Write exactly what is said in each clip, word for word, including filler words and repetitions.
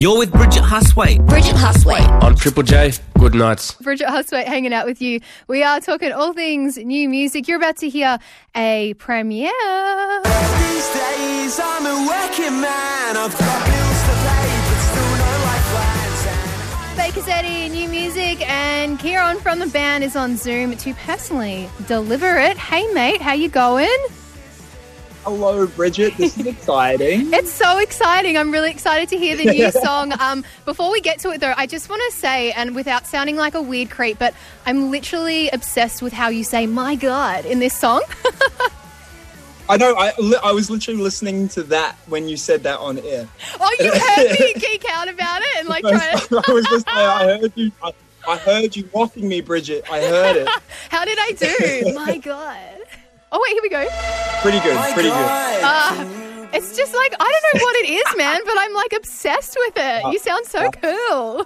You're with Bridget Hustwaite. Bridget Hustwaite. On Triple J, good nights. Bridget Hustwaite hanging out with you. We are talking all things new music. You're about to hear a premiere. These days I'm a working man. I've got bills to pay, but still no lifelines. Baker Zeddy, new music, and Kieran from the band is on Zoom to personally deliver it. Hey, mate, how you going? Hello, Bridget. This is exciting. It's so exciting. I'm really excited to hear the new song. Um, before we get to it, though, I just want to say, and without sounding like a weird creep, but I'm literally obsessed with how you say, my God, in this song. I know. I, I was literally listening to that when you said that on air. Oh, you heard me geek out about it and like try to... I was listening. I heard you. I, I heard you mocking me, Bridget. I heard it. How did I do? My God. Oh, wait, here we go. Pretty good, pretty good. Uh, it's just like, I don't know what it is, man, but I'm like obsessed with it. You sound so cool.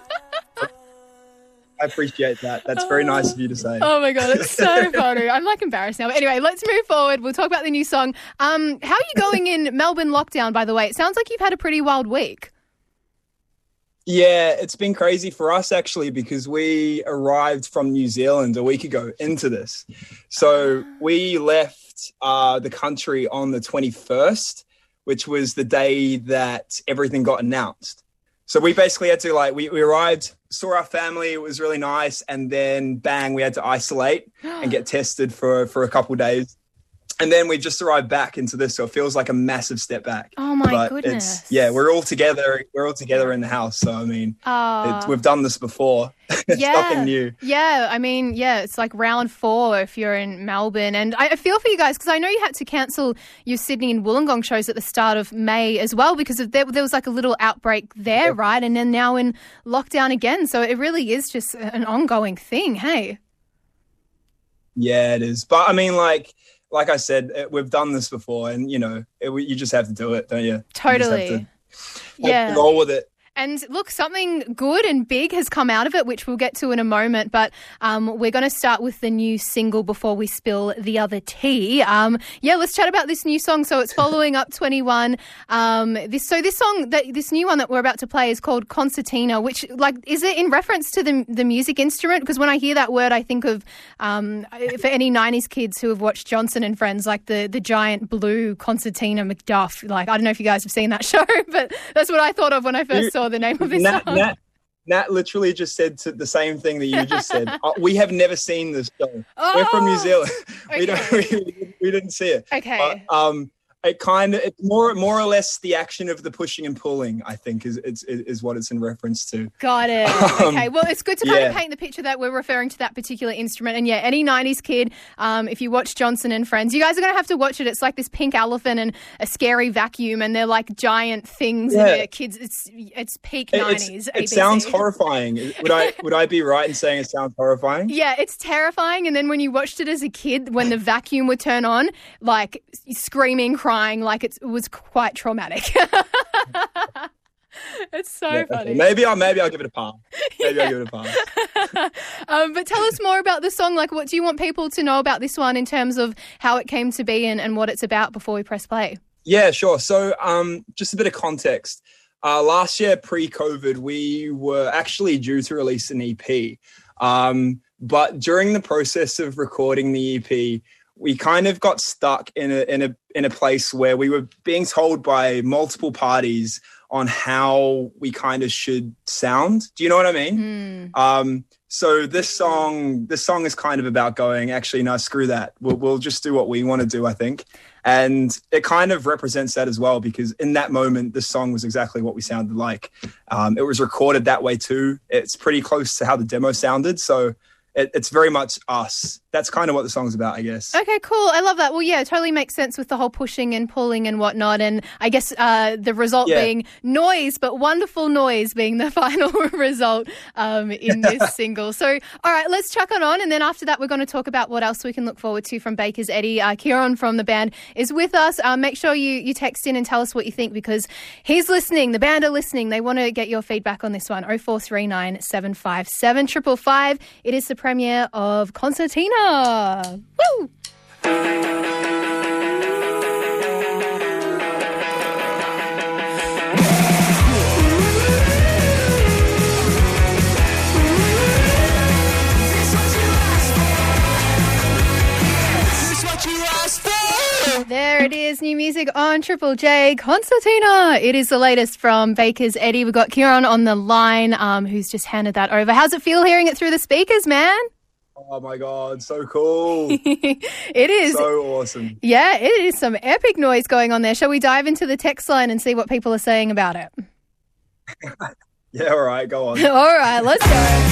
I appreciate that. That's very nice of you to say. Oh, my God, it's so funny. I'm like embarrassed now. But anyway, let's move forward. We'll talk about the new song. Um, how are you going in Melbourne lockdown, by the way? It sounds like you've had a pretty wild week. Yeah, it's been crazy for us, actually, because we arrived from New Zealand a week ago into this. So we left uh, the country on the twenty-first, which was the day that everything got announced. So we basically had to, like, we, we arrived, saw our family, it was really nice, and then, bang, we had to isolate and get tested for, for a couple of days. And then we just arrived back into this, so it feels like a massive step back. Oh, my but goodness. It's, yeah, we're all together. We're all together in the house. So, I mean, Oh. it's, we've done this before. It's Yeah. nothing new. Yeah, I mean, yeah, it's like round four if you're in Melbourne. And I I feel for you guys because I know you had to cancel your Sydney and Wollongong shows at the start of May as well because of there, there was like a little outbreak there, right? And then now in lockdown again. So it really is just an ongoing thing, hey? Yeah, it is. But, I mean, like... Like I said, it, we've done this before and, you know, it, you just have to do it, don't you? Totally. You just have to, Yeah. have to roll with it. And look, something good and big has come out of it, which we'll get to in a moment. But um, we're going to start with the new single before we spill the other tea. Um, yeah, let's chat about this new song. So it's following up twenty-one. Um, this so this song, that this new one that we're about to play is called Concertina. Which, like, is it in reference to the the music instrument? Because when I hear that word, I think of um, for any nineties kids who have watched Johnson and Friends, like the the giant blue concertina McDuff. Like, I don't know if you guys have seen that show, but that's what I thought of when I first You- saw the name of this Nat, song. Nat, Nat literally just said to the same thing that you just said. Uh, we have never seen this show. We're from New Zealand. We don't. We, we didn't see it. Okay. But, um, it kind of it's more more or less the action of the pushing and pulling. I think is is is what it's in reference to. Got it. Um, Okay. Well, it's good to kind yeah. of paint the picture that we're referring to that particular instrument. And yeah, any nineties kid, um, if you watch Johnson and Friends, you guys are going to have to watch it. It's like this pink elephant and a scary vacuum, and they're like giant things. Yeah. And they're kids, it's it's peak It, nineties. it's- it sounds horrifying. Would I would I be right in saying it sounds horrifying? Yeah, it's terrifying. And then when you watched it as a kid, when the vacuum would turn on, like screaming, crying, like it's, it was quite traumatic. It's so Yeah, funny. okay. Maybe I'll maybe I'll give it a pass. Maybe I'll give it a pass. um, but tell us more about the song. Like, what do you want people to know about this one in terms of how it came to be and, and what it's about before we press play? Yeah, sure. So um, just a bit of context. Uh, last year, pre-COVID, we were actually due to release an E P. Um, but during the process of recording the E P, we kind of got stuck in a in a in a place where we were being told by multiple parties on how we kind of should sound. Do you know what I mean? Mm. Um, so this song, this song is kind of about going, actually, no, screw that. We'll, we'll just do what we want to do, I think. And it kind of represents that as well, because in that moment, this song was exactly what we sounded like. Um, it was recorded that way too. It's pretty close to how the demo sounded. So it, it's very much us. That's kind of what the song's about, I guess. Okay, cool. I love that. Well, yeah, it totally makes sense with the whole pushing and pulling and whatnot. And I guess uh, the result Yeah. being noise, but wonderful noise being the final result um, in this single. So, all right, let's chuck on on. And then after that, we're going to talk about what else we can look forward to from Baker's Eddie. Uh, Kieran from the band is with us. Uh, make sure you, you text in and tell us what you think because he's listening. The band are listening. They want to get your feedback on this one. oh four three nine, seven five seven, five five five. It is the premiere of Concertina. Woo! is new music on Triple J. Concertina. It is the latest from Baker's Eddie. We've got Kieran on the line, um, who's just handed that over. How's it feel hearing it through the speakers, man? Oh my God, so cool. It is. So awesome. Yeah, it is some epic noise going on there. Shall we dive into the text line and see what people are saying about it? Yeah, all right, go on. All right, let's go.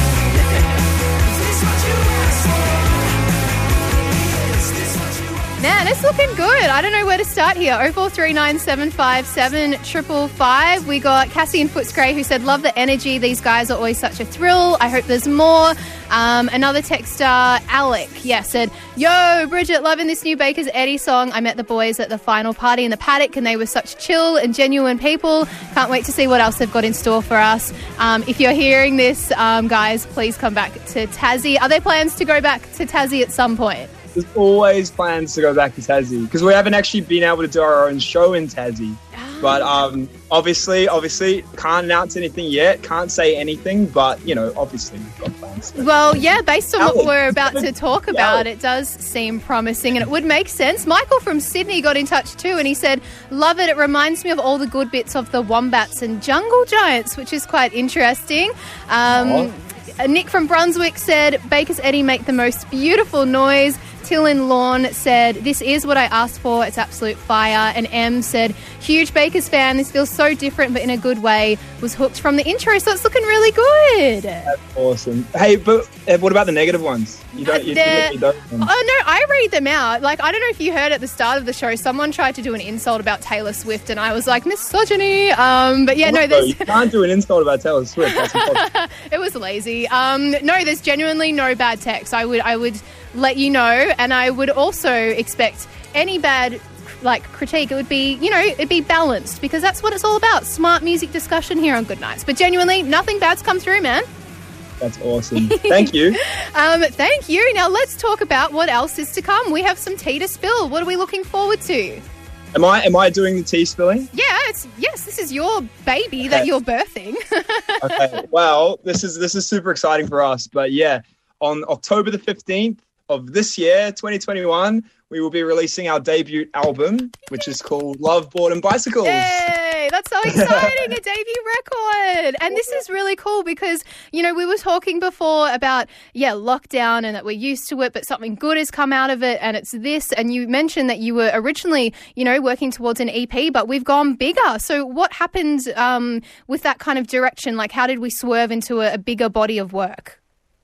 Man, it's looking good. I don't know where to start here. oh four three nine, seven five seven, five five five. We got Cassie in Footscray who said, love the energy. These guys are always such a thrill. I hope there's more. Um, another texter, Alec, yeah, said, yo, Bridget, loving this new Baker's Eddie song. I met the boys at the final party in the paddock and they were such chill and genuine people. Can't wait to see what else they've got in store for us. Um, if you're hearing this, um, guys, please come back to Tassie. Are there plans to go back to Tassie at some point? There's always plans to go back to Tassie because we haven't actually been able to do our own show in Tassie. But um, obviously, obviously, can't announce anything yet. Can't say anything, but, you know, obviously we've got plans. Well, yeah, based on Alex. what we're about to talk about, Alex. it does seem promising and it would make sense. Michael from Sydney got in touch too and he said, love it. It reminds me of all the good bits of the Wombats and Jungle Giants, which is quite interesting. Um, Nick from Brunswick said, Baker's Eddie make the most beautiful noise. Till in Lawn said, this is what I asked for. It's absolute fire. And M said, huge Baker's fan. This feels so different, but in a good way. Was hooked from the intro, so it's looking really good. That's awesome. Hey, but uh, what about the negative ones? You don't, you, The- you don't Oh, no, I read them out. Like, I don't know if you heard at the start of the show, someone tried to do an insult about Taylor Swift, and I was like, misogyny. Um, but yeah, no, No, there's... you can't do an insult about Taylor Swift. That's impossible. It was lazy. Um, no, there's genuinely no bad text. I would, I would let you know, and I would also expect any bad like critique. It would be, you know, it'd be balanced because that's what it's all about. Smart music discussion here on Good Nights. But genuinely, nothing bad's come through, man. That's awesome. Thank you. Um, thank you. Now let's talk about what else is to come. We have some tea to spill. What are we looking forward to? Am I am I doing the tea spilling? Yeah, it's yes. This is your baby that Okay. you're birthing. Okay. Well, this is this is super exciting for us. But yeah, on October the fifteenth of this year, twenty twenty-one, we will be releasing our debut album, which is called Love, Board and Bicycles. Yay! That's so exciting, a debut record. And this is really cool because, you know, we were talking before about, yeah, lockdown and that we're used to it, but something good has come out of it and it's this. And you mentioned that you were originally, you know, working towards an E P, but we've gone bigger. So what happened um, with that kind of direction? Like, how did we swerve into a, a bigger body of work?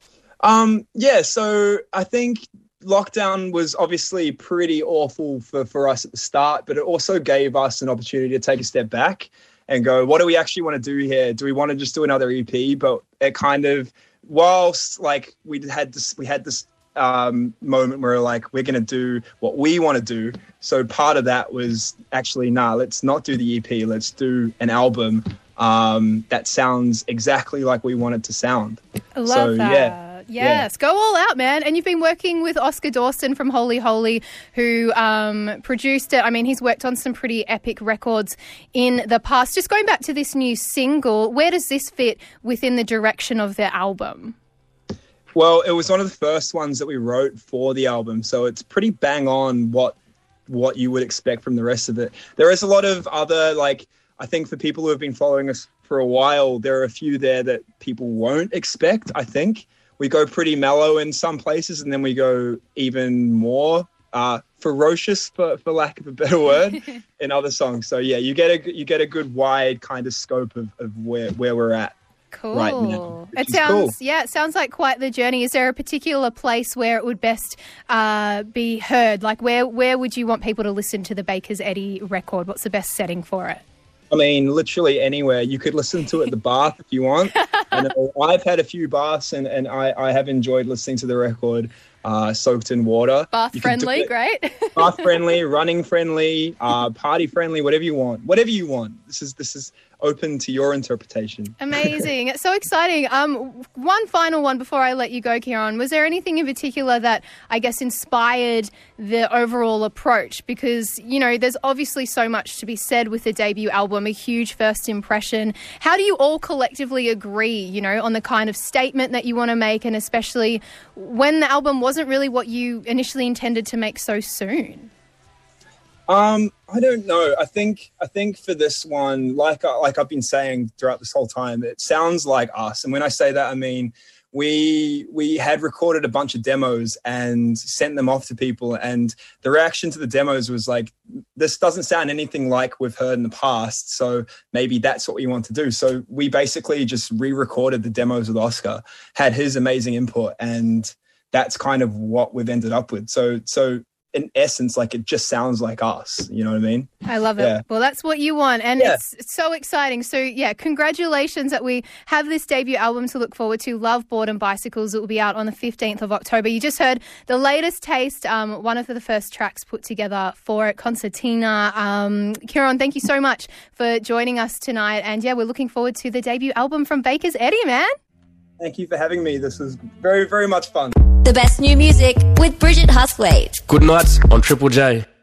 Um, yeah, so I think lockdown was obviously pretty awful for, for us at the start, but it also gave us an opportunity to take a step back and go, what do we actually want to do here? Do we want to just do another E P? But it kind of, whilst like we had this, we had this um, moment where like, we're going to do what we want to do. So part of that was actually, nah, let's not do the E P. Let's do an album um, that sounds exactly like we want it to sound. I love so, that. Yeah. Yes, go all out, man. And you've been working with Oscar Dawson from Holy Holy, who um, produced it. I mean, he's worked on some pretty epic records in the past. Just going back to this new single, where does this fit within the direction of the album? Well, it was one of the first ones that we wrote for the album, so it's pretty bang on what what you would expect from the rest of it. There is a lot of other, like, I think for people who have been following us for a while, there are a few there that people won't expect, I think. We go pretty mellow in some places, and then we go even more uh, ferocious, for, for lack of a better word, in other songs. So yeah, you get a you get a good wide kind of scope of, of where where we're at. Cool. Right now, which It is sounds, cool. yeah, it sounds like quite the journey. Is there a particular place where it would best uh, be heard? Like, where where would you want people to listen to the Baker's Eddie record? What's the best setting for it? I mean, literally anywhere. You could listen to it at the bath if you want. And I've had a few baths, and, and I, I have enjoyed listening to the record uh, soaked in water. Bath You can do friendly, it- great. Bath friendly, running friendly, uh, party friendly, whatever you want. Whatever you want. This is this is open to your interpretation. Amazing. It's so exciting. Um, one final one before I let you go, Kieran. Was there anything in particular that, I guess, inspired the overall approach? Because, you know, there's obviously so much to be said with the debut album, a huge first impression. How do you all collectively agree, you know, on the kind of statement that you want to make, and especially when the album wasn't really what you initially intended to make so soon? Um, I don't know. I think I think for this one, like like I've been saying throughout this whole time, it sounds like us. And when I say that, I mean we we had recorded a bunch of demos and sent them off to people, and the reaction to the demos was like, this doesn't sound anything like we've heard in the past, so maybe that's what we want to do. So we basically just re-recorded the demos with Oscar, had his amazing input, and that's kind of what we've ended up with. So so in essence, like, it just sounds like us. You know what I mean? I love it. Yeah. Well, that's what you want. And yeah. it's so exciting. So, yeah, congratulations that we have this debut album to look forward to, Love, Boredom, Bicycles. It will be out on the fifteenth of October. You just heard the latest taste, um, one of the first tracks put together for it, Concertina. Um, Kieran, thank you so much for joining us tonight. And, yeah, we're looking forward to the debut album from Baker's Eddie, man. Thank you for having me. This was very, very much fun. The best new music with Bridget Husthwaite. Good night on Triple J.